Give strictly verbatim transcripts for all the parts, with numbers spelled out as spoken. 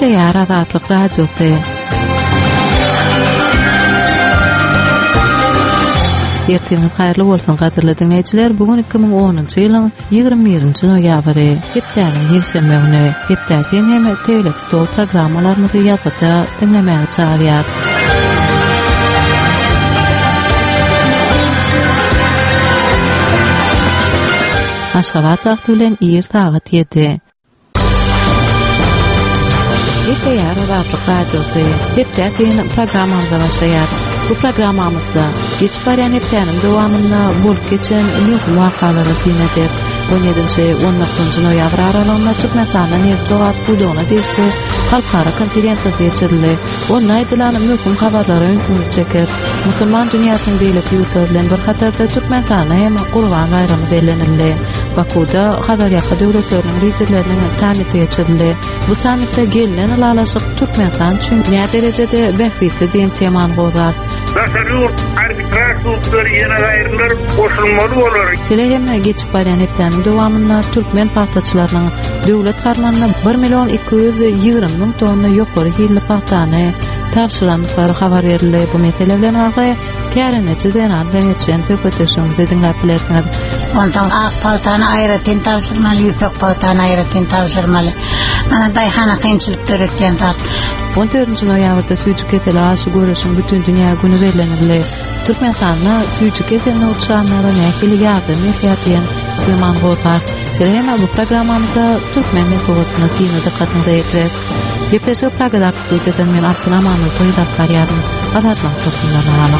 Ýa-da Azatlyk Radiosy. Ertiniz haýrly bolsun gaderly dinleýijiler. Bugun iki ming onunçy ýylyň ýygrimi birinçi noýabry. Hepdäniň ýekşembe güni hepdäkiň hem teýlek stol programmalaryny ýatyda dinlemäge çağırýar. Aşgabat wagty bilen ýer sagat yedi. Ýa-da Azatlyk Radiosy hepdäkiň programmamyza başlaýar. Bu programmamızda geç baryan hepdäniň dowamynda bolup geçen mühim wakalary synedip on ýedinçi on dokuzunçy noýabr aralygynda Türkmenistanyň Erdoğan Budona diýişli halkara konferensiýasy geçirildi. Onda aýdylan mühim habarlary öňküňe çeker. Musulman dünýäsiniň beýleki ýurtlarynyň bir hatarda Türkmenistana hem Gurban bayramy bellenildi. Bakuda Hazar ýaka döwletleriniň liderleriniň sammiti geçirildi. Bu sammitde gelinen alalaşyk Türkmenistan üçin näme derejede bähsli diýen teman bolýar. Başarıyor arbitraj sultları yine gayrılar koşulmalı olur. Şeýle geçip baryan hepdäniň dowamynda Türkmen paxtaçylarynyň döwlet karmanyna bir million iki yüz ýygrimi ming tonna ýokary hille paxtany tapşyranlyklary habar berildi. Bu mesele bilen agry kärençi denan geçen söhbetleşmede dinläp bilersiňiz. Ondan ak paxtany aýratyn tapşyrmaly, ýöpek paxtany aýratyn tapşyrmaly. Ana daýhana kynçylyklar ötken zat. on dördünçi noýabrda süýçü keseli aşy görüşiň bütün dünýä güni berildi. Türkmenistanda süýçü keselini uçanlara näkili ýardym etýän teman bolýar. Şeýle bu programmamyzda türkmen metodyna syny dikkatyňizi ýetirek. Ýepleşik Pragada studiýadan men Abdulhamid Toýdap garýarym. Azatlyk toplumlaryna.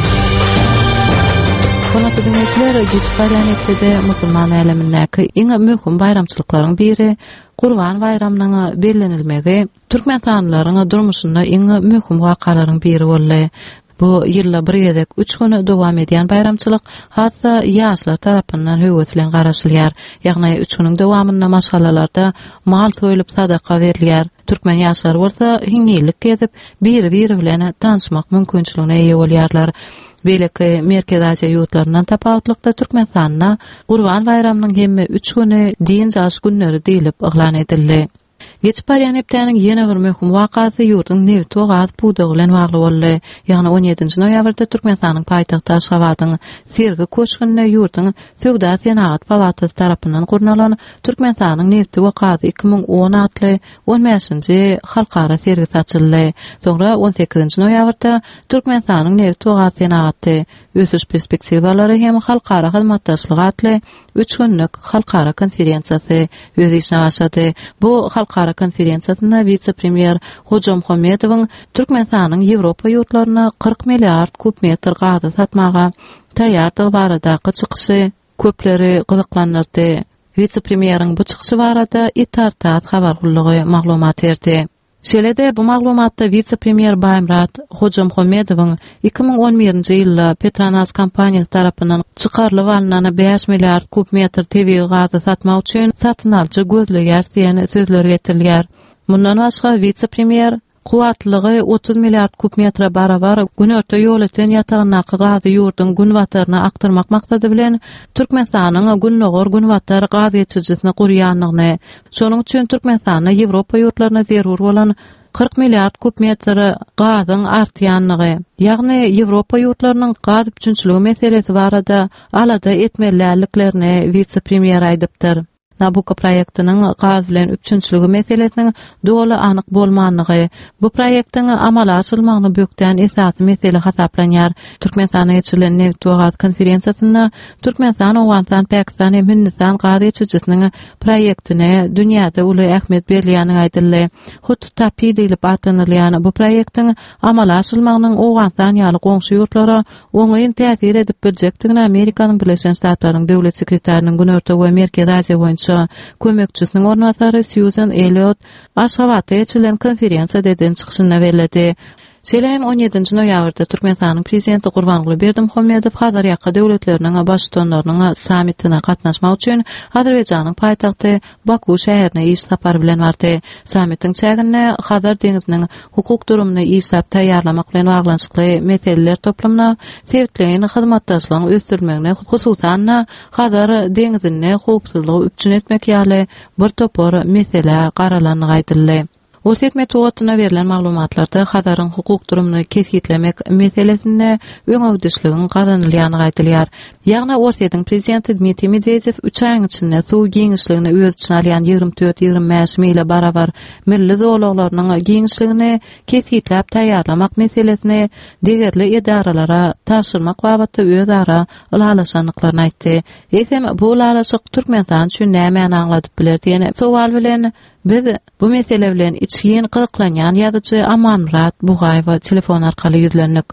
Konuda dinleyijiler, geç baryan hepde musulman älemindäki iň möhüm bayramçylyklaryň biri Gurban bayramynyň bellenilmegi Türkmenistanylaryň durmuşynda iň möhüm wakalaryň biri boldy. Bu ýylda bir ýedek üç gün dowam edýän bayramçylyk hatda ýaşlar tarapyndan höwetlen garaşylýar. Ýagny üç güniň dowamynda maşgallalarda mal soýulyp sadaka berilýär. Türkmen ýaşlar bolsa hiňelik gezip biri-biri bilen tanışmak mümkinçiligine eýe bolýarlar. Beýleki Merkez Aziýa ýurtlaryndan tapawutlykda Türkmenistanda Gurban bayramynyň hemme üç güni diň jaş günleri diýilip eglan edildi. Geç baryan hepdäniň ýene bir möhüm wakasy ýurtyň Nevt Wagaz Buda bilen bagly boldy. Ýagny on ýedinçi noýabrda Türkmenistanyň paýtagty Aşgabatyň sergi köşkünde ýurtyň Söwda Senat Palatasy tarapyndan gurnalan Türkmenistanyň Nevt Wagaz iki ming on adly on beşinçi halkara sergisi açyldy. Soňra on sekizinçi noýabrda Türkmenistanyň Nevt Wagaz Senaty ösüş perspektiwalary hem halkara hyzmatdaşlyk adly üç günlük halkara konferensiýasy öz işine başlady. Bu halkara konferensiýasyna vice-premier Hojam Muhammedowyň Türkmenistanyň Ýewropa ýurtlaryna kırk milliard kub metr gazy satmaga taýýardygy baradaky çykyşy köpleri gyzyklandyrdy. Vice-premieriň bu çykyşy barada Itartat habarlygy maglumat berdi. Şeýle-de bu maglumatda vice-premier Baýmurat Hojam Muhammedowyň iki ming on birinçi ýylda Petronas kompaniýasy tarapyndan çykarylyp alynan beş milliard kub metr tebii gazy satmak üçin satyn alyjy gözleýär diýen sözler getirilýär. Mundan başga vice-premier kuwatlygy otuz milliard kub metre barabar günörtde ýol eten ýatagynaky gazy ýurtyň gün wataryna aktyrmak maksady bilen Türkmenistanyň günnogor gün watar gazy ýetişijisini gurýanlygyny, şonuň üçin Türkmenistanyň Ýewropa ýurtlaryna zerur bolan kırk milliard kub metre gazyň artýanlygy, ýagny Ýewropa ýurtlarynyň gaz üçinçiligi meselesi barada alada etmeliliklerini vice-premier aýdypdyr. Nabucco proýektining gaz bilen üçinçiligi meselesiniň doly anyk bolmanlygy, bu proýektiň amala aşylmagyny bökdän esasy mesele hasaplanýar. Türkmenistana geçirilen Nevt Wagaz konferensiýasynda Türkmenistan, Awganistan, Pakistan hem Hindistan gaz ýetişijisiniň proýektine dünýäde uly ähmiýet berilýäni aýdyldy. Hut Tapi diýilip atanylýan bu proýektiň amala aşylmagynyň Awganistan ýaly goňşy ýurtlara oňaýyn täsir edip biljekdigini Amerikanyň Birleşen Ştatlarynyň döwlet sekretariniň Günörtde we Merkez Aziýa boýunça kömekçisiniň ornatary Susan Elliot Aşgabatda geçirilen konferensiýadan çykyşynda berildi. Şeýle on ýedinçi noýabrda Türkmenistanyň prezidenti Gurbanguly Berdimuhammedow Hazar ýaka döwletleriniň başçylarynyň sammitine gatnaşmak üçin Azerbaýjanyň paýtagty Baku şäherine iş sapary bilen bardy. Sammitiň çägine Hazar deňiziniň hukuk durumyny işlap taýýarlamak bilen baglanşykly meseleler toplamyna sewitleýän hyzmatdaşlygyň ösdürmegine hususan Hazar deňizini hukuksyzlygy üçin etmek ýaly bir topar mesele garalanyny aýdyldy. Orset metoduna verilen maglumatlarda Hazarın hukuk durumunu kesgitlemek meselesinde öňöňdüşligin gazanylýany gaýtylýar. Ýagny Orset'in prezidenti Dmitri Medvedev üç aýyň içinde suw giňişligini öz içine alýan ýygrimi dört ýygrimi beş mile barabar milli zowlaglarynyň giňişligini kesgitläp taýýarlamak meselesini degerli edaralara taşyrmak babatda öz ara ulalaşanyklaryny aýtdy. Esem bu ulalaşyk Türkmenistan üçin näme aňladyp biler diýen sowal bilen biz bu mesele bilen içgiň gyzyklanýan ýazyjy Aman Murat Bugaýewa telefon arkaly ýüzlendik.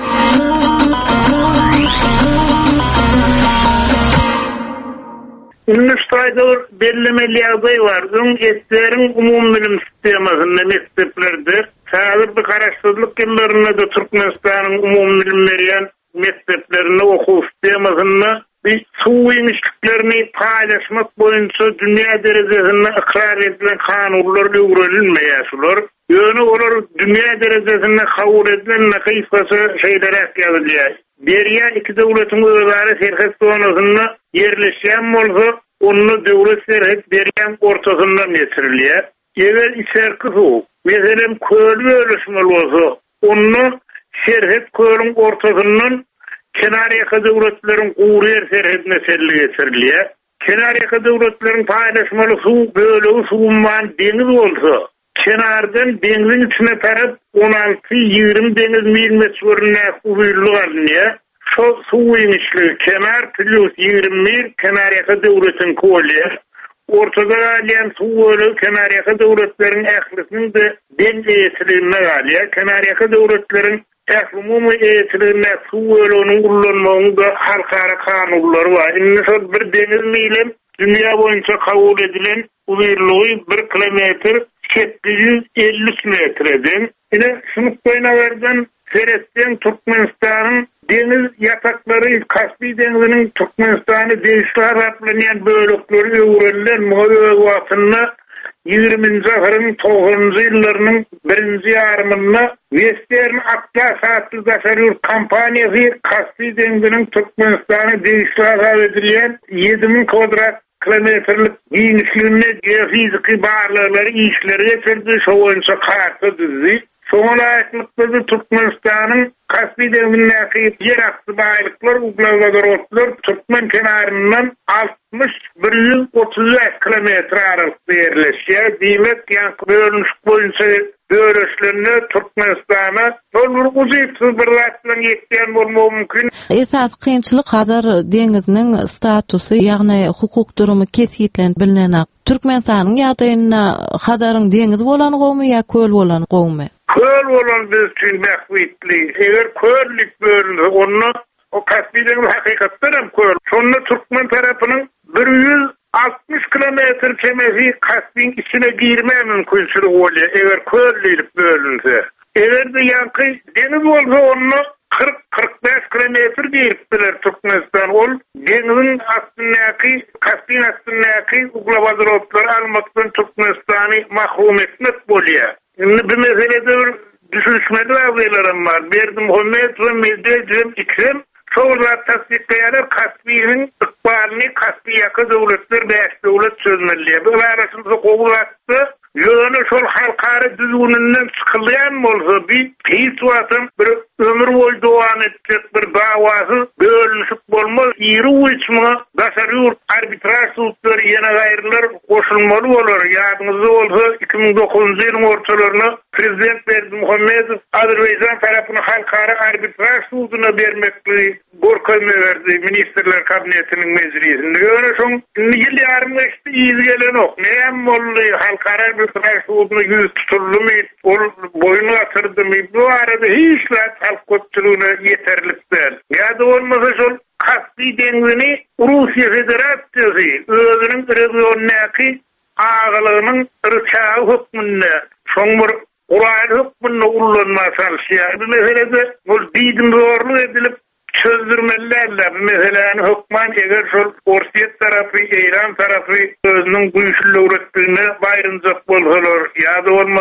Üniversitede bellemeli ýagdaý bar. Öň etlerin umum bilim sistemasyny mekteplerde häzir bir garaşsyzlyk ýyllarynda da Türkmenistanyň umum bilim berýän mekteplerini okuw sistemasyny bir suw ýeňişliklerini paýlaşmak boýunça dünýä derejesinde ikrar edilen kanunlar öwrenilmeýär. Ýöne olar dünýä derejesinde kabul edilen näkifasy şeýlere ýazylýar. Berýä iki döwletiň özleri serhet zonasyna yerleşýän bolsa, onu döwlet serhet berýän ortasynda geçirilýär. Eger içerki suw, meselem köl bölüşmeli bolsa, onu serhet köliň ortasyndan kenariyaka döwletlerin guryer serhetine selli geçirilýär. Kenariyaka döwletlerin paýlaşmaly suw bölegi suwman deňiz bolsa, kenardan deňizin içine tarap on alty ýygrimi deňiz mil metrine uwyrlyk alınýar. Şo suw ýeňişligi kenar plus ýygrimi mil kenariyaka döwletin kolýar. Ortada alýan suw bölegi kenariyaka döwletlerin ählisiniň de deňeýetligine galýar. Kenariyaka döwletlerin Tählimumy eýetiline suw böleginiň ullanmagyna halkara kanunlary bar. Indi bir deniz milim dünýä boýunça kabul edilen uwyrlygy bir kilometr sekiz yüz elli metreden. Ine şunu goýnaberden seretden Türkmenistanyň deniz ýataklary Kaspy deňiziniň Türkmenistany deýişler atlanýan bölekleri öwrenilen muhabbet wagtyna ýygrimiňji asyryň toğuzunjy ýyllarynyň birinji ýarymynda Western Atlas adly daşary kompaniýasy Kaspy deňiziniň Türkmenistany deýişler edilýän ýedi ming kvadrat kilometrlik giňişligine geofiziki barlary işleri geçirdi, şo boýunça karta düzdi. Soňra aýtlykda Türkmenistanyň Kaspy deňizindäki ýer asty baýlyklar, uglawadarotlar Türkmen kenaryndan altmış bir yüz otuz kilometr aralykda ýerleşýär. Diýmek, ýa-ni bölünüş boýunça bölüşlerine Türkmenistana bir uzypsy bir wagt bilen ýetýän bolmagy mümkin. Esas kynçylyk Hazar deňiziniň statusy, ýagny hukuk durumy kesgitlen bilinenok. Türkmenistanyň ýagdaýyna Hazaryň deňiz bolan gowmy ýa köl bolan gowmy? Köl bolan biz üçin mähwitli. Eger köllik bölünse, onu o Kaspy deňizi hakykatdan hem köl. Şonu Türkmen tarapynyň bir yüz altmış kilometr kemesi Kaspyň içine girme mümkinçiligi bolýar, eger köllik bölünse. Eger de ýanky deniz bolsa, onu kırk kırk beş kilometr giripdiler Türkmenistan. Ol deňiziň astyndaky, Kaspyň astyndaky uglawadarotlar almakdan Türkmenistany mahrum etmek bolýar. Indi bu meselede bir düşünmeli wagtlaram bar. Berdim Muhammed we Medvedew ikisi şoňra tasdikleýär Kaspyň ykbalyny Kaspy ýaky döwletler beş döwlet çözmeli. Bu arasynda gowul atdy. Ýöne şol halkara düzgününden çykylýan bolsa, bir hiç wagtym bir ömür boýu dowam etjek bir dawasy bölünüşip bolmaz. Ýeri uçma daşary arbitraj suwlary ýene gaýrylar goşulmaly bolar. Ýadyňyzda bolsa iki ming dokuzunjy ýylyň ortalaryna prezident Berdimuhammedow Azerbaýjan tarapyny halkara arbitraj suwdyna bermekli gorkoýma berdi ministrler kabinetiniň meclisinde. Ýöne şoň ýyl ýarym geçdi, ýyl gelen ok. Näme boldy halkara arbitraj suwdyna ýüz tutulmy, ol boýuna atyrdymy? Bu arada hiç halk köpçülüğüne yeterlik değil. Ya da olmasa şol Kaspy deňizini Russiya Federatsiýasy özüniň regionyny agalygynyň rıçağı hukmunda, şoň bir Ural hukmunda ullanma çalışýar. Bu meselede bol diýdim zorluk edilip çözdürmeliler. Bu meseleni hukman eger şol Orset tarapy, Eýran tarapy özüniň güýçlü öwretdigine baýrynjak bolsalar, ýa-da bolmasa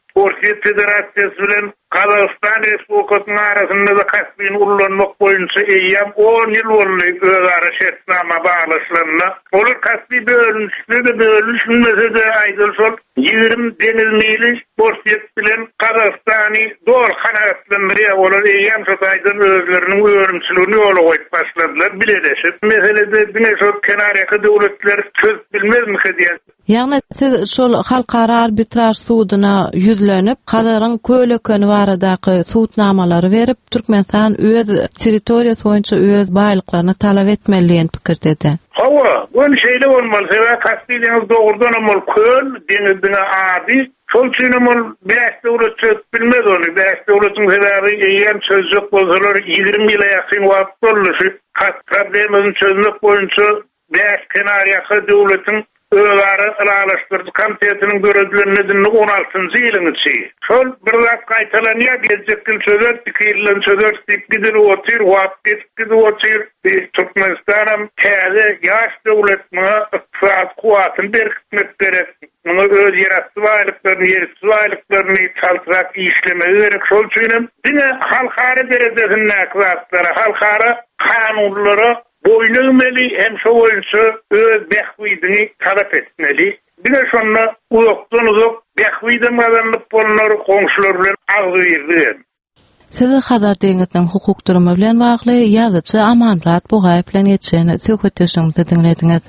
Türkiye Federasyonu bilen Kazakistan Respublikasynyň arasynda da kasbyn ullanmak boýunça eýýam on ýyl boldy özara şertnama baglaşylanma. Olar kasby bölünüşde de bölünüşmese de aýdyl şol ýigrim deniz mili Türkiye bilen Kazakstany dol kanatlandyrýar. Olar eýýam şol aýdyn özleriniň öwrümçiligini ýola goýup başladylar. Bileşip meselede diňe şol kenaryaky döwletler çöz bilmezmi diýen. Ýagny siz şol halkara arbitraj sudyna ýüzlenip, Kadaryň köylekeni baradaky suwtnamalary berip, Türkmenistan öz territoriýasy boýunça öz baýlyklaryny talap etmeliligini pikirdedi. Hawa, bu şeýle bolmaly. Sebä Kastiýanyň dogrudan amol köl, deňizdiňe ady, şol üçin amol beş döwlet çöz bilmez onu. beş döwletiň sebäbi eýen çözjek bolsalar ýygrimi ýyla ýakyn wagt bolýar. Kas problemini çözmek boýunça beş kenaryaky döwletiň Öwara ılalaştırdı komitetinin görevlilerinin on altıncı ýylyny çy. Şol bir zat gaýtalanýar, gelecek ýyl çözer, iki ýylan çözer, gidip otyr, wagt gidip otyr. Türkmenistanam täze ýaş döwletme iqtisad kuwatyny berkitmek gerek. Muňa öz ýeratdy baýlyklaryny, ýersiz baýlyklaryny çaltyrak işlemegi gerek. Şol üçin diňe halkara derejesinde aklatlara, halkara kanunlara boýnagmeli hem şo boýunça öz behwiýdyny talap etmeli. Bir de şonda uzakdan uzak behwiýden mazanlyp bolanlar goňşular bilen agyrýar. Sizi Hazar deňiziň hukuk durumy bilen bagly ýazyjy Amanrat Bugaýew bilen geçen söhbetleşigimizi dinlediňiz.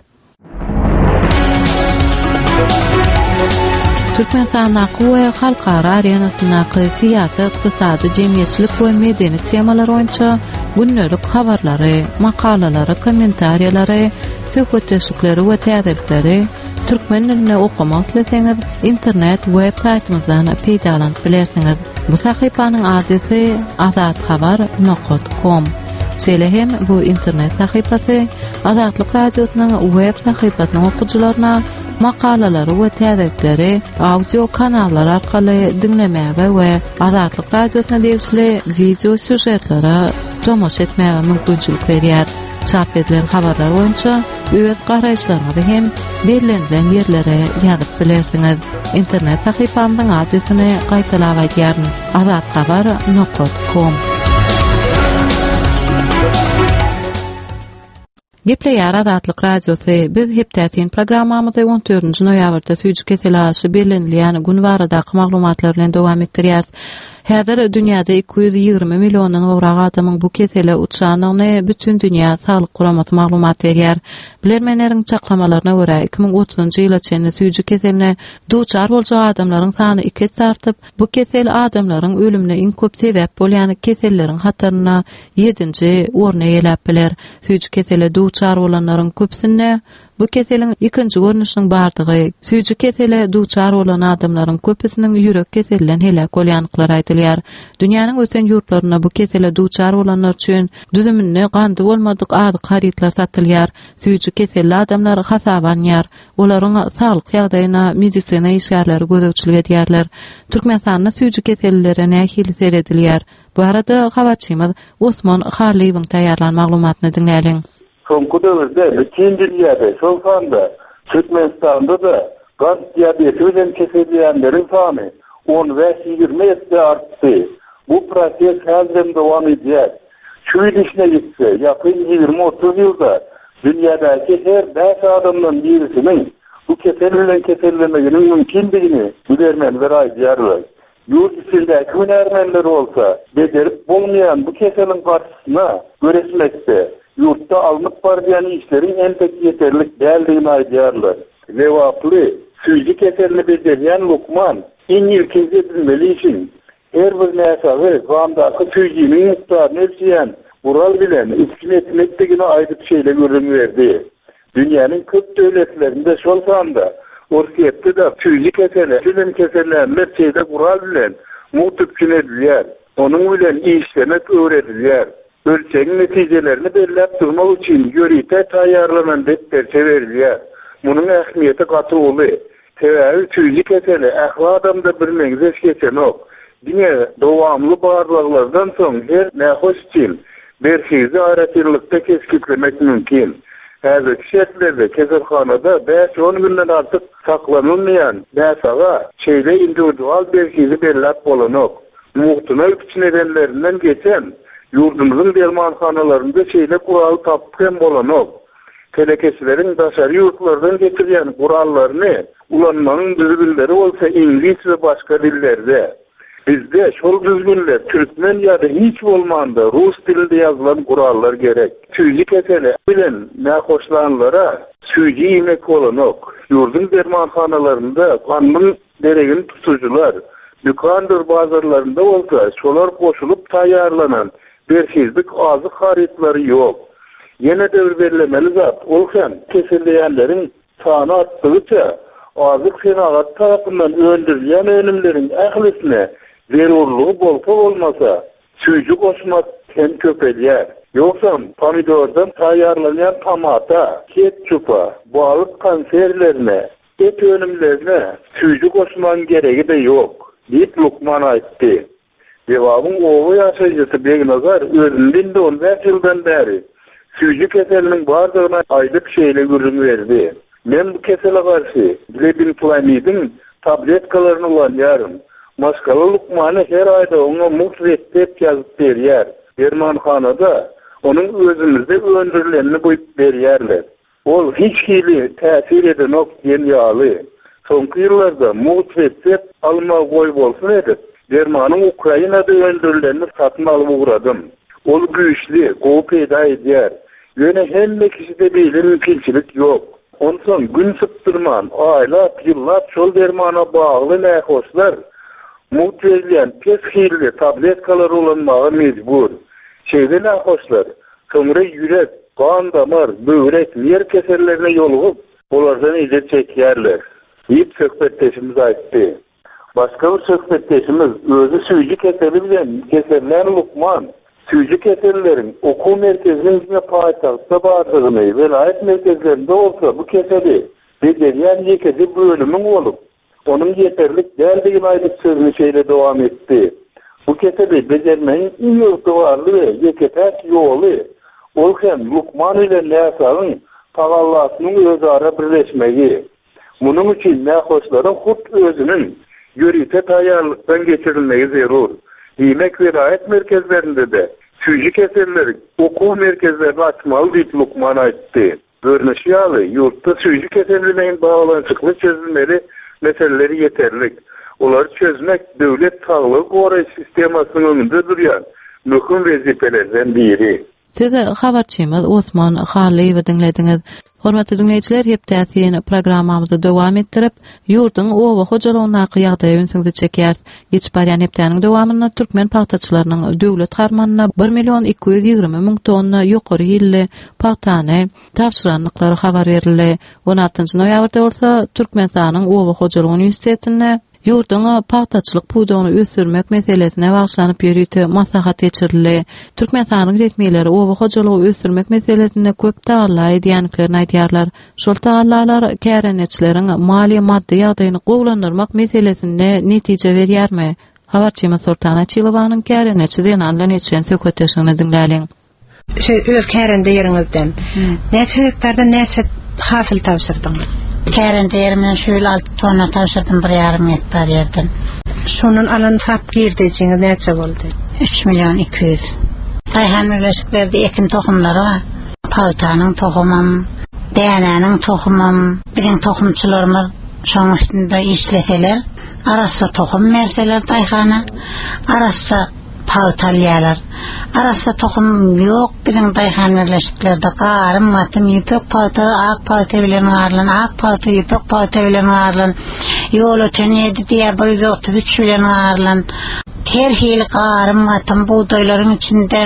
Türkmenistan nakywy halkara arenasyny syýasy, ykdysady, jemgyýetçilik we medeni temalar boýunça günnelik habarlary, makalalary, kommentariýalary, söhbetleşikleri we täzelikleri türkmen diline okumak ileseňiz internet web saýtymyzdan peýdalanyp bilersiňiz. Bu sahypanyň adresy azathabar nokta com. Şeýle hem bu internet sahypasy Azatlyk radiosynyň web sahypasynyň okujylaryna makalalary we täzelikleri audio kanallar arkaly dinlemäge we Azatlyk radiosyna degişli video süjetlere tomoş etmäge mümkinçilik berýär. Çap edilen habarlar boýunça öz garaýşlaryňyzy hem berilen ýerlere ýazyp bilersiňiz. Internet sahypamyň adresyny gaýtalap aýdýaryn: azathabar nokta com. Gepleýär Azatlyk radiosy. Biz hepdätin programmamyzy on dördünji noýabrda Süýjük keselaşy bellenilýän gün baradaky maglumatlar bilen dowam etdirýär. Häzir dünýäde iki yüz ýygrimi milliondan gowrak adamyň bu kesele uçanyny bütün dünýä saglyk guramaty maglumat berýär. Bilermenleriň çaklamalaryna görä iki ming otuzynjy ýyla çenli süýjük keseline duçar boljak adamlaryň sany iki artyp, bu kesel adamlaryň ölümine iň köp sebäp bolýan keselleriň hataryna ýedinji orna ýelap biler. Süýjük kesele duçar bolanlaryň köpsine bu keseliň ikinji görnüşiniň bardygy, süýjük kesele duçar bolan adamlaryň köpüsiniň ýürek keselinden helak bolýanlyklary aýdylýar. Dünýäniň öten ýurtlaryna bu kesele duçar bolanlar üçin düzüminde gandy bolmadyk ady haritlar satylýar. Süýjük keseli adamlar hasabanýar. Olaryň saglyk ýagdaýyna medisina işgärleri gözegçilik edýärler. Türkmenistanda süýjük keselilere nähili seredilýär. Bu arada habarçymyz Osman Haliýewiň taýýarlan maglumatyny dinläliň. Soňky döwürde bütün dünýäde şol sanda Türkmenistanda da gaz diabeti bilen keselýänleriň sany on we ýygrimi ýetde artdy. Bu proses häzir dowam edýär. Şu ýylyşne gitse, ýakyn ýygrimi otuz ýylda dünýädäki her beş adamdan birisiniň bu kesel bilen kesellenmeginiň mümkindigini bilermenler aýdýarlar. Yurt içindäki hünermenler bolsa, bejerip bolmaýan bu keseliň garşysyna göresmekde yurtta alınıp barýan işleriň elbet ýeterlik däldigini aýdýarlar. Lewaply, süýjük keselini bejerýän Lukman, iň ilkinji bilmeli üçin her bir näsagy gamdaky süýjüniň mikdaryny ölçýän Ural bilen iskim etmekdigini aýdyp şeýle görünýärdi. Dünýäniň köp döwletlerinde şol sanda Orkiýetde de süýjük keseli, bilen kesellerler şeýle Ural bilen mutypçyn edilýär. Onuň bilen işlemek öwredilýär. Ölçeğin netijelerini belirlep durmak için ýörite taýýarlanan depterçe berilýär. Munyň ähmiýeti gaty boly. Täwäli süýjük keseli ähli adamda bir meňzeş geçen ok. Diňe dowamly barlyklardan soň her nähoş için berhizi aýratyrlykda keskitlemek mümkin. Häzirki şertlerde keselhanada beş on günden artık saklanılmayan besaga şeýle individual berkizi berlap bolanok. Muhtuna üç nedenlerinden geçen yurdumuzun dermanhanalarında şeýle kural tapken bolanok. Telekesilerin daşary yurtlardan getirýän kurallarını ulanmanın düzgünleri olsa İngiliz ve başka dillerde. Bizde şol düzgünler Türkmen ya da hiç olmanda Rus dilinde yazılan kurallar gerek. Süýji keseli bilen nähoşlanlara süýji yemek bolanok. Yurdun dermanhanalarında kanun deregini tutucular, dükandır bazarlarında olsa şolar koşulup taýýarlanan berhizlik azık haritleri yok. Yine devir verilemeli zat olken kesilýänlerin sany artdygyça azık senagat tarapyndan öldürilen önümlerin ählisine zerurluğu bolsa olmasa süýji koşmak hem köpelýär. Yoksa pomidordan taýýarlanýan tomata, ketçupa, balyk konservlerine, et önümlerine süýji koşmanın geregi de yok. Diýip Lukman aýtdy. Dewabyň owy ýaşaýjysy Begnazar özünden de on beş ýyldan bäri süýji keseliniň bardygyna aýdyp şeýle görüň berdi. Men bu kesele garşy Lebinplamidin tabletkalaryny ulanýarym. Maskalı Lukman'ı her ayda ona muhret dep yazıp berýär. Dermanhanada onun özümüzde öndürülenini boyup berýärler. Ol hiç hili täsir eden ok diyen ýaly. Soňky ýyllarda muhret dep alma goý bolsun edip, dermanyň Ukrainada öndürülenini satyn alyp uğradym. Ol güýçli, gowy peýda edýär. Ýöne hemme kişide beýle mümkinçilik yok. Ondan gün sıptırman, aýlap, ýyllap şol dermana bagly nähoşlar muhtelýän peshilli tabletkalar ulanmaga mecbur. Şeýle nähoşlar, kömre ýürek, kan damar, böwrek, ner kesellerine ýolugyp, olardan ýet çekýärler. Diýip söhbetdeşimiz aýtdy. Başga bir söhbetdeşimiz özü süýji keseli bilen keseller Lukman, süýji kesellerin okuw merkeziniň paýtagtda bardygyny, velayet merkezlerinde bolsa bu keseli bejerýän ýekesi bölümiň bolup, onun yeterlik däldigini aýdyp sözüni şeýle dowam etdi. Bu keseli bejermeýin iň ýurtbarly we ýeketäk ýoly, ol hem Lukman ile Näsagyň tagallatynyň özara birleşmegi. Munyň üçin nähoşlaryň hut özüniň ýörite taýýarlykdan geçirilmegi zerur. Diýmek velayet merkezlerinde de süýji keselleri okuw merkezlerini açmaly diýip Lukman aýtdy. Görnüşi ýaly ýurtda süýji keseli bilen baglançykly çözülmeli meseleleri yeterlik. Olar çözmek döwlet saglyk goraýy sistemasynyň öňünde durýan möhüm wezipelerden biri. Siz habarçymyz Osman Haliýewi dinlediňiz. Hormatly dinleýijiler, hepdäki programmamyzdy dowam etdirip, ýurduň owa hojalygyna ýagdaýy öňsüňde çekýäris. Geçip barýan hepdäniň dowamyna türkmen paxtaçylarynyň döwlet harmanyna bir million iki ýüz ýygrimi müň tonna ýokary ýylly paxtany tapşyranlyklary habar berildi. on altynjy noýabrda bolsa Türkmenistanyň owa hojalygy uniwersitetine ýurduň paxtaçylyk puwdagyny ösürmek meselesine bagşlanyp ýörüýte maslahat geçirildi. Türkmenistanyň resmiýetleri owa hojalygy ösürmek meselesinde köp taýýarlar edýänliklerini aýdýarlar. Şol taýýarlar kärenetçileriň mali maddi ýagdaýyny gowlandyrmak meselesinde netije berýärmi? Habarçymyz Sultan Açylowanyň kärenetçi Zeynallan etýän söhbetdeşigini dinläliň. Şey öz kärende ýeriňizden näçe hektardan näçe hasyl tapşyrdyňyz? Kärende ýerimden şöyle altı tonna tapşyrdym, bir ýarym hektar ýerden. Şonun alan tap girdijiňiz näçe boldy? üç milyon iki yüz. Taýhan birleşiklerde ekin tohumlary var. Paltanyň tohumam, dänäniň tohumam, biziň tohumçylarymyz şoň üstünde işleseler, arasda tohum merseler taýhana, arasda paltalyalar. Arasda tohum yok, biziň taýhan birleşiklerde garym, matym, ýepek palta, ak palta bilen garlan, ak palta, ýepek palta bilen garlan, ýol öten ýedi diýe bir ýuz otuz üç bilen garlan. Terhil garym, matym, buğdaýlaryň içinde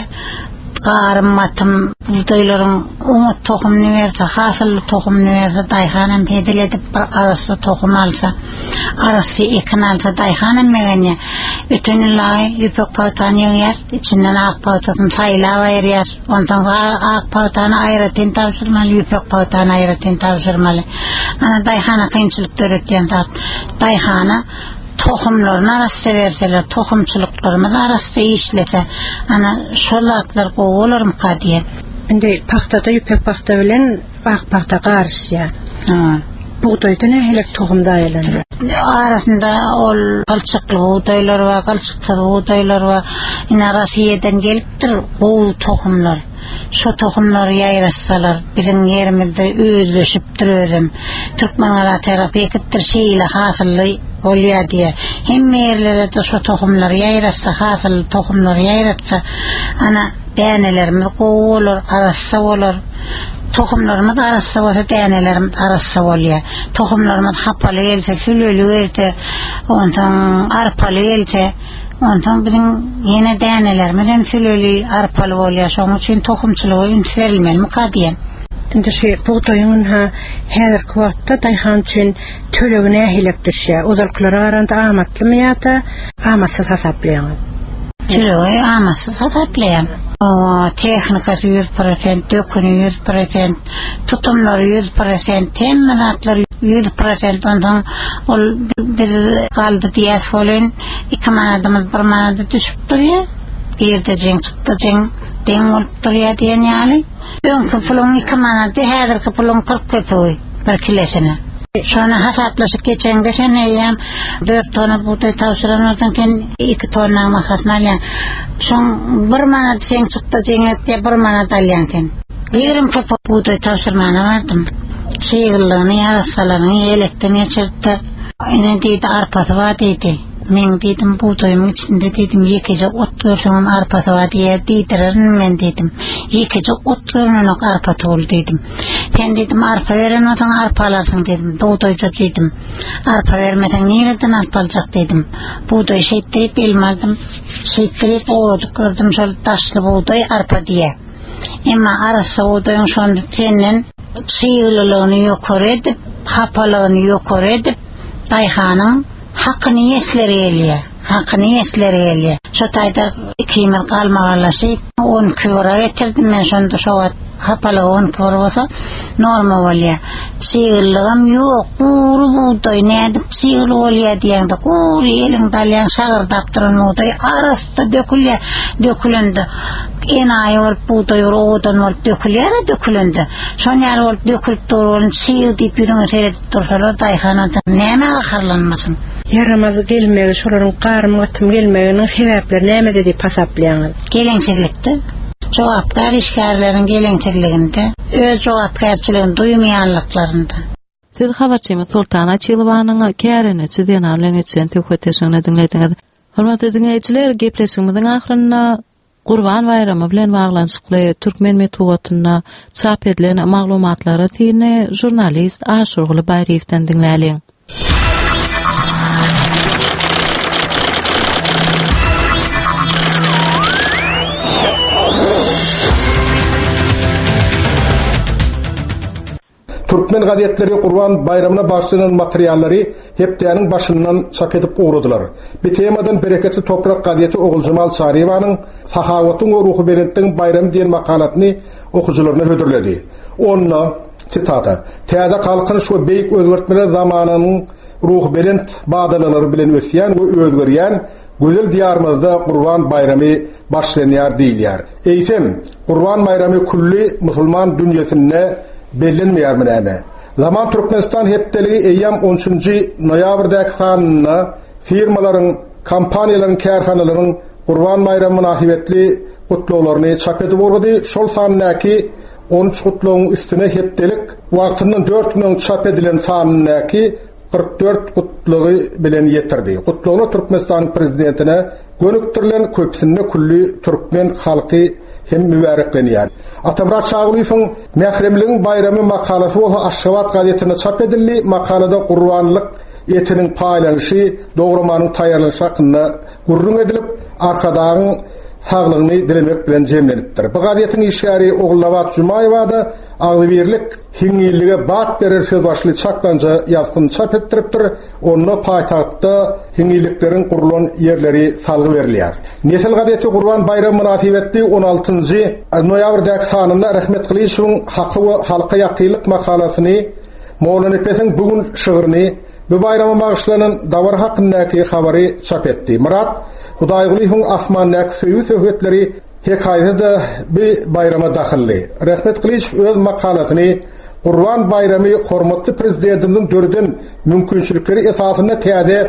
garym, matym, buğdaýlaryň umut tohumny berse, hasylly tohumny berse, taýhanam pedil edip bir arasda tohum alsa, arasda ekin alsa, taýhanam megene ötenilay ýepek paltany ýer, içinden ak paltany saýlap aýrýar. Ondan ak paltany aýratyn tapşyrmaly, ýepek paltany aýratyn tapşyrmaly. Ana taýhana kynçylyk töretýän zat. Taýhana tohumlaryny arasda berseler, tohumçylyklarymyz arasda işlese, ana şol zatlar gowularym kadiýet. Indi paxtada yüpek paxta bilen ak paxta qarışya. Ha. Buğdayda ne helek tohumda aylanır. Arasında ol kalçıklı buğdaylar var, kalçıklı buğdaylar var. Yine Rusya'dan geliptir bu tohumlar. Şu tohumları yayrassalar, bizim yerimizde özleşip duruyorum. Türkmenlere terapi gittir şeyle hasıllı oluyor diye. Hem yerlere de şu tohumları yayrassa, hasıllı tohumları yayrasa, ana değerlerimiz olur, arassa olur. Tohumlarımız arassa olsa değerlerimiz arassa oluyor. Tohumlarımız hapalı else, külülü else, ondan arpalı else, ondan bizim yine değerlerimiz hem külülü arpalı oluyor. Onun için tohumçuluğu verilmeli mi kadiyen? Indi şey buğdayın ha her kvatta dayhan için tölegine helek düşe. Odalkları aranda amatlı mı ya da amatsız hesaplayan? Töleği amatsız hesaplayan. O teknikası yüz prosent, dökünü yüz prosent, tutumları yüz prosent, teminatları yüz prosent. Ondan ol biz kaldı diye söyleyin. İki manadımız bir manada düşüp duruyor. Girdi cin çıktı cin den olup duruyor diyen yani. Önkü pulun iki manada, herki pulun kırk köpüğü bir kilesine. Sonra hesaplaşıp geçen de sen eyyem dört tane buğday tavşıranlardan ken iki tane makasını alayan. Son bir manada sen çıktı cin et diye bir manada alayan ken. Yirmi köpük buğday tavşırmana vardım. Çiğirliğini, yarassalarını, yelekten geçirdi. Yine deydi arpası var deydi. Men dedim buğdayımın içinde dedim yekece ot görsün arpası var diye deydirerim men dedim. Yekece ot görünün arpası ol dedim. Ben dedim arpa veremeden arpa alarsın dedim. Buğdayda dedim. Arpa vermeden nereden arpa alacak dedim. Buğday şeyttirip elmardım. Şeyttirip oğurduk gördüm şöyle taşlı buğday arpa diye. Ama arası buğdayın sonunda senin çiğliliğini yukarı edip, hapalığını yukarı edip, dayhanın hakkını yesleri eliye, hakkını yesleri eliye. Şu tayda kıymet kalmağalaşıp, on küvara getirdim ben sonunda şu hapalı on küvara olsa normal oluyor. Çiğirliğim yok, kuru buğday, ne edip çiğirli oluyor diyen de, kuru elin dalyan şağır daptırın buğday, arası da dökülüyor, dökülündü. Enayi olup buğday oğudan olup dökülüyor, dökülündü. Son yer olup dökülüp doğru çiğir deyip yürüme seyredip dursalar dayhanada, neyme akarlanmasın? Yaramazı gelmeyi, şoların qarım atım gelmeyinin sebepleri näme dedi pasaplayan? Gelençilikti. Cevapkar işgärlerin gelençiliginde, öz cevapkarçılığını duymayanlıklarında. Siz habarçymyz Sultana Çylwanyň kärine çyzýan bilen geçen töhwetesini dinlediňiz. Hormatly dinleýijiler, gepleşigimiziň ahyrynda Gurban bayramy bilen baglanyşykly türkmen metodyna çap edilen maglumatlary tiýine jurnalist Aşurguly Baýriýewden dinläliň. Türkmen gazetleri Kurban bayramına başlanan materyalleri hepdeniň başyndan çap edip uğradylar. Bir temadan bereketli toprak gazeti Oğuljamal Sarıýewanyň Sahawatyň we ruhy berentdiň bayram diýen makalatyny okuwçylaryna hödürledi. Onda sitata: "Täze kalkyny şu beýik özgertmeler zamanynyň ruhy berent badalary bilen ösýän we özgerýän gözel diyarımızda Kurban bayramy başlanýar diýilýär. Eýsem, Kurban bayramy külli musulman dünýesinde bellenmeýär näme? Zaman Türkmenistan hepdeligi eýýam on üçinji noýabrdaky sanyna firmalaryň, kampaniýalaryň, kärhanalaryň Kurban bayramy münasibetli gutlawlaryny çap edip urgady. Şol sanynaky on üç gutlawyň üstüne hepdelik wagtyndan dört gün çap edilen sanynaky kırk dört gutlawy bilen ýetirdi. Gutlawlar Türkmenistan prezidentine gönüktirilen köpsinde külli türkmen halky hem mübareklenýär. Atamrat Şagulyň Mähremligiň bayramy makalasy bolsa Aşgabat gazetine çap edildi. Makalada gurbanlyk etiniň paýlanyşy, dogrumanyň taýýarlanyşy hakynda gurrun edilip, arkadagyň saglygyny dilemek bilen jemlenipdir. Bu gazetin işgäri Oğullabat Jumaýewa da agzybirlik hiňillige bat berer söz başly çaklanja ýazgyny çap etdiripdir. Onda paýtagtda hiňillikleriň gurulan ýerleri salgy berilýär. Nesil gazeti Gurban bayramy münasibetli on altynjy noýabrdaky sanyna Rahmet Gylýşowyň haqqy we halka ýakylyk makalasyny Mowlana Pesing bugün şygyryny bu bayrama bagşlanan dawar hakyndaky habary çap etdi. Murat Hudaýgulýowyň asmandaky söýüş söhbetleri hekayede bir bayrama dahilli. Rahmet Kılıç öz makalatını Qurban Bayramı hormatly prezidentimiň dördün mümkinçilikleri esasında täze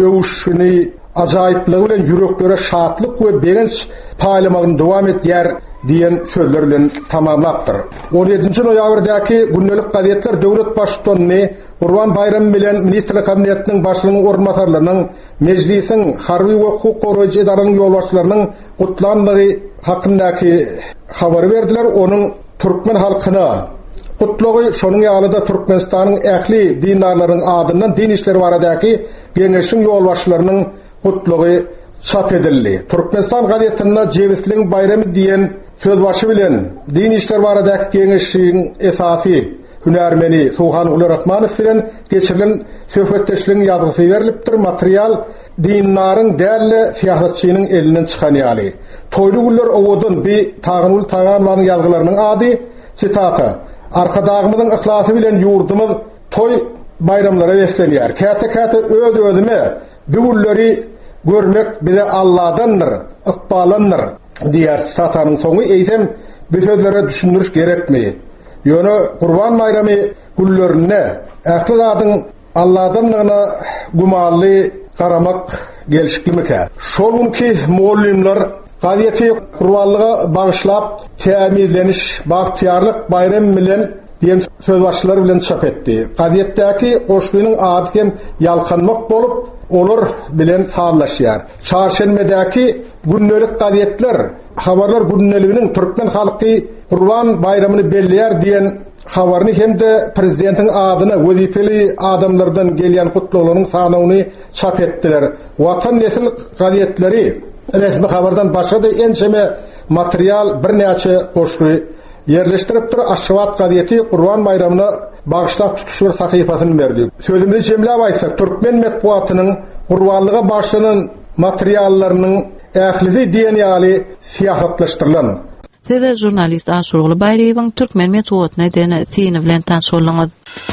öwüşini ajaýyplygy bilen yüreklere şatlyk we begenç paýlamagyny dowam etýär diýen sözler bilen tamamlapdyr. on ýedinji noýabrdaky günnelik gazetler döwlet başçysyny Qurban Bayramı bilen Ministrler Kabinetiniň başlygynyň ornamatarlarynyň meclisiň harby we hukuk goraýjy idaralynyň ýolbaşçylarynyň gutlanmagy hakyndaky habar berdiler. Onuň türkmen halkyna Kutluğu şonun ýalyda Türkmenistanyň ähli dinarlaryň adyndan din işleri baradaky geňeşiň ýolbaşçylarynyň kutluğu çap edildi. Türkmenistan gazetinde Jewitliň bayramy diýen söz başı bilen din işleri baradaky geňeşiň esasy hünärmeni Suhan Uly Rahmanow bilen geçirilen söhbetdeşligiň ýazgysy berilipdir. Material dinnaryň dälle siýasatçynyň elinden çykan ýaly. Toýly günler owudun bir Tağanul Tağanwanyň ýazgylarynyň ady sitata Arkadağımızın ıhlasy bilen yurdumuz toy bayramlara beslenýär. Käte-käte öd-ödüme bügülleri görmek bize Allah'dandır, ıkbalandır diýär satanyň soňy. Eýsem bu sözlere düşündürüş gerekmi? Ýöne Qurban Bayramy günlerine ähli zadyň Allah'danlygyna gumanly garamak gelişiklimike. Şol günkü muallimler Gazeteti Qurbanlyga bagyşlap täminleniş bagtyarlyk bayram bilen diýen söz başçylar bilen çap etdi. Gazetdäki goşgynyň ady hem ýalkanmak bolup olar bilen sağlaşýar. Çarşenbedäki günnelik gazetler habarlar günneliginiň türkmen halky Qurban bayramyny belleýär diýen habaryny hem de prezidentiň adyna wezipeli adamlardan gelýän kutlugynyň sanawyny çap etdiler. Watan Nesil gazetleri resmi habardan başga da ençeme material bir näçe goşgy yerleşdiripdir. Aşgabat gazeti Qurban bayramyna bagyşlap tutuşur sahyfasyny berdi. Sözümizde jemläp aýtsak, türkmen medeniýetining Qurbanlyga başlanan materiallarynyň ählisi diýen ýaly siýasatlaşdyrylan. Size jurnalist Aşurgul Bayraýewiň türkmen medeniýetine dene syny bilen tanışylaňyz.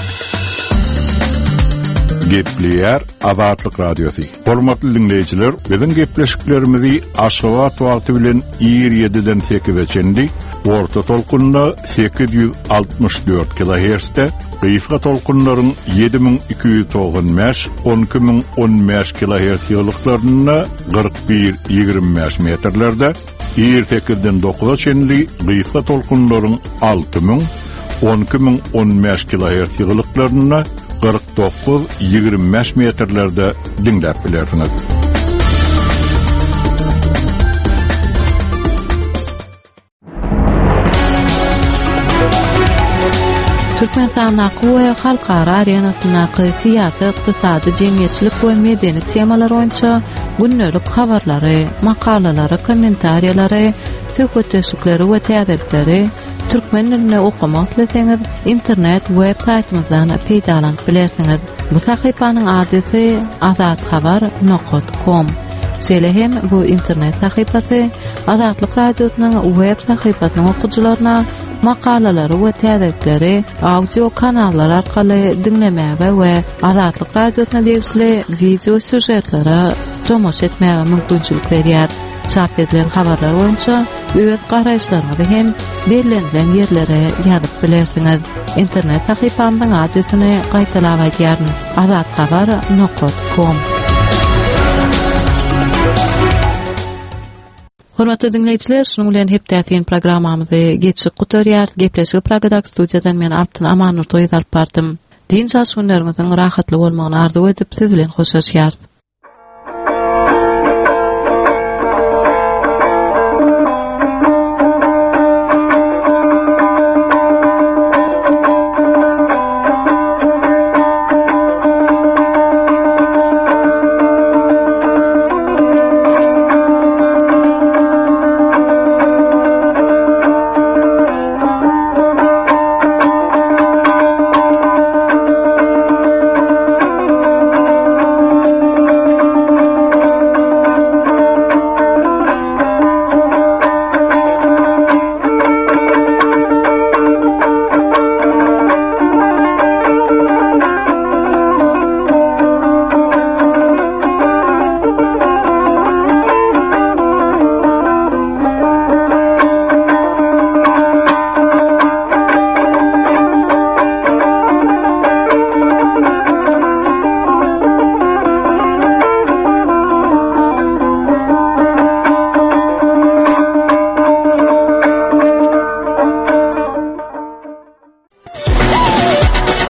Gepleýär Azatlyk radiosi. Hormatly dinleýijiler, biziň gepleşiklerimizi Aşgabat wagty bilen ýigirme ýediden sekize çendi, orta tolkunna sekiz ýüz altymyş dört kilohertzde, gysga tolkunlaryň ýedi miň iki ýüz toğsan beş, on iki miň on beş kilohertz ýylyklaryna kırk bir ýigirme beş metrlerde, ýigirme sekizden dokuza çenli gysga tolkunlaryň alty miň, on iki miň on beş kilohertz ýylyklaryna kırk dokuz ýigirme beş metrlerde dinläp bilersiňiz. Türkmenistanyň we halkara arenasynaky syýasy, ykdysady, jemgyýetçilik we medeni temalar boýunça günnelik habarlary, makalalary, kommentariýalary, söhbetdeşikleri we täzelikleri türkmen diline okumak isteseňiz internet web saytymyzdan peýdalanyp bilersiňiz. Bu sahypanyň adresy azathabar nokta com. Şeýle hem bu internet sahypasy Azatlyk radiosynyň web sahypasynyň okuwçylaryna makalalary we täzelikleri audio kanallar arkaly dinlemäge we Azatlyk radiosyna degişli video süjetlere tomoş etmäge mümkinçilik berýär. Çap edilen habarlar boýunça öz garaýşlaryňyzy hem berilen ýerlere ýazyp bilersiňiz. Internet sahypamyň adresini gaýtalap aýdýaryn: azathabar nokta com. Hormatly dinleýijiler, şunuň bilen hepdäsien programmamyzy geçip gutarýar. Gepleşik Pragadak studiýadan men Artyn Amanur toýdalp bardym. Din şaşgynlaryňyzyň rahatly bolmagyny arzu edip siz bilen hoşlaşýar.